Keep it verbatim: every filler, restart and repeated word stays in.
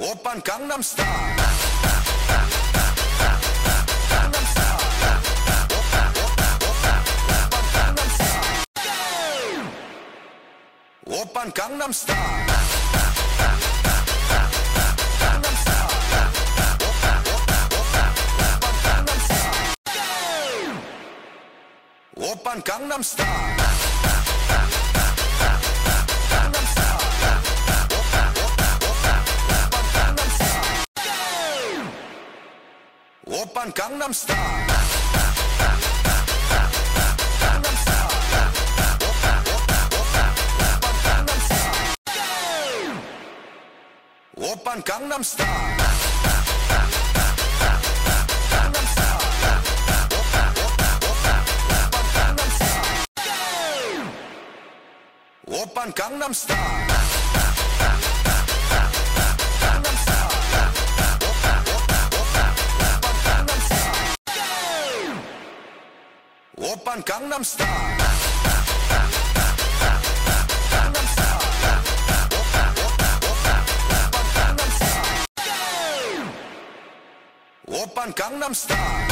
Oppan Gangnam Style. Gangnam Style. Oppan Gangnam Style. Gangnam Style. Oppan Gangnam Style. Oppan Gangnam Style. Gangnam Style. Oppan Gangnam Style. Gangnam Style. Oppan Gangnam Style. Oppan Gangnam Style. Gangnam Style. Oppan Gangnam Style.